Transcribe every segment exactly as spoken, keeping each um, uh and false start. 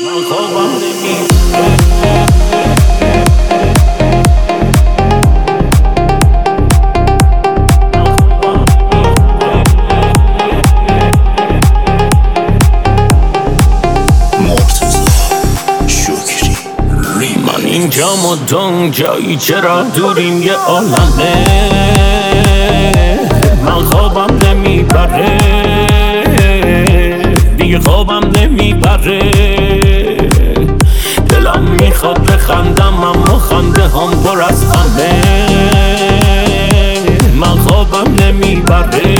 من خوابم نمی اینجا مدام جایی چرا دوریم یه عالمه من خوابم نمیبره دیگه خوابم نمیبره دلم میخواد بخندم اما خنده هم پر از غمه من خوابم نمیبره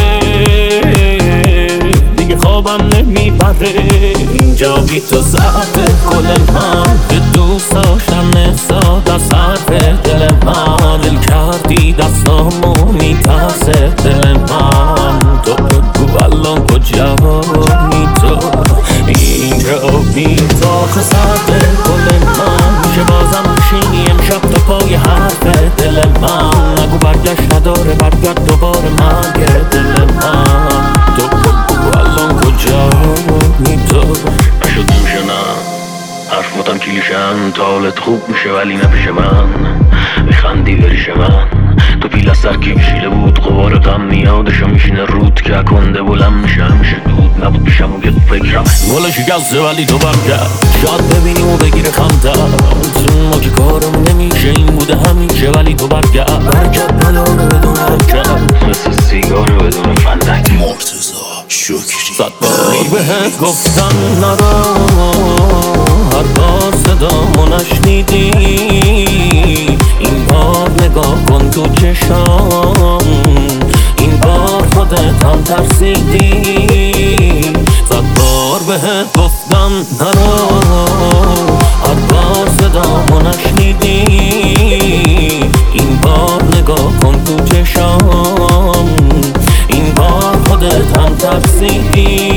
دیگه خوابم نمیبره اینجا بی تو ساعت کل من که دوست داشتم نساد از حرف دل من دل کردی دستامو میترسه دل من تو بگو الان کجایی تو اینجا بی تو آخه ساعت کل من که بازم بشینی امشب تو پای حرف دل من نگو برگشت نداره برگرد دوباره مرگ دل من تو بگو الان کجایی تو نشد نمیشه نه حرف ماتم کلیشن تا حالت خوب میشه ولی نپیش من میخندی بریش من تو پیل از سر کی بشیله بود غبار غم میادشو میشینه رود که کنده بلند میشه همیشه دود نبود پیشم و یه تو فکرم مولا شکسته ولی تو بم کرد شاید ببینیم و بگیره خمتر ما که کارم نمیشه این بوده همیشه ولی تو برگرد برکت نداره بدون حرکت مثل سیگار بدون فندک مرتضی شکری صد بار بهت گفتم نرو هر بار صدامو نشنیدی این بار نگاه کن تو چشام این بار خودت هم ترسیدی صد بار بهت گفتم نرو هر بار صدامو نشنیدی این بار نگاه کن تو چشام این بار خودت هم ترسیدی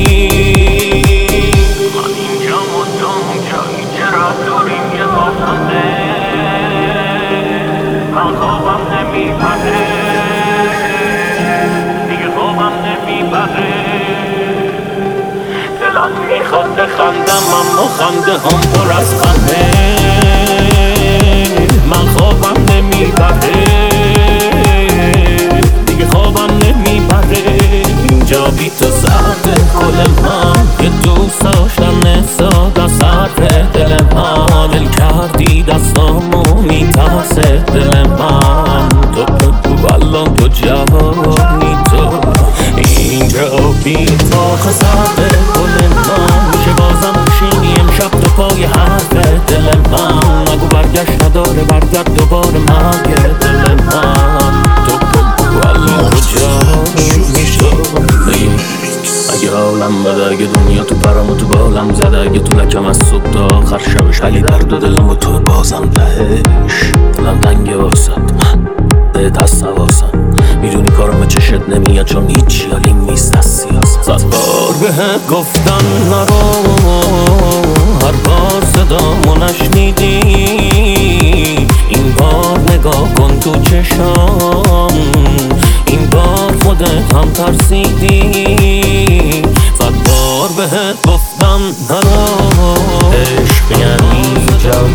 من اینجا مدام جایی چرا دوریم یه عالمه من خوابم نمیبره دیگه خوابم نمیبره دلم میخواد بخندم اما خنده هم پر از غمه من خوابم نمیبره دیگه خوابم نمیبره اینجا بی تو ساعت کل من که دوست داشتم نساد از حرف دل من دل کردی دستامو میترسه دل من تو بگو الان کجایی تو اینجا بی تو آخه ساعت کل من که بازم بشینی امشب تو پای حرف دل من نگو برگشت نداره برگرد دوباره مرگ دل من تو بگو الان کجایی تو اگه حالم بده اگه دنیا تو پرام و تو بالم زده اگه تو لکم از صبح تا آخر شبش ولی درد و دلم و تو بازم تهش دلم دنگه واسد بهت هست حواسم میدونی کارم چشت نمیاد چون هیچی حالیم نیست از سیاست صد بار بهت گفتم نرو هر بار صدامو نشنیدی این بار نگاه کن تو چشام این بار خودت هم ترسیدی صد بار بهت گفتم نرو عشق یعنی جایی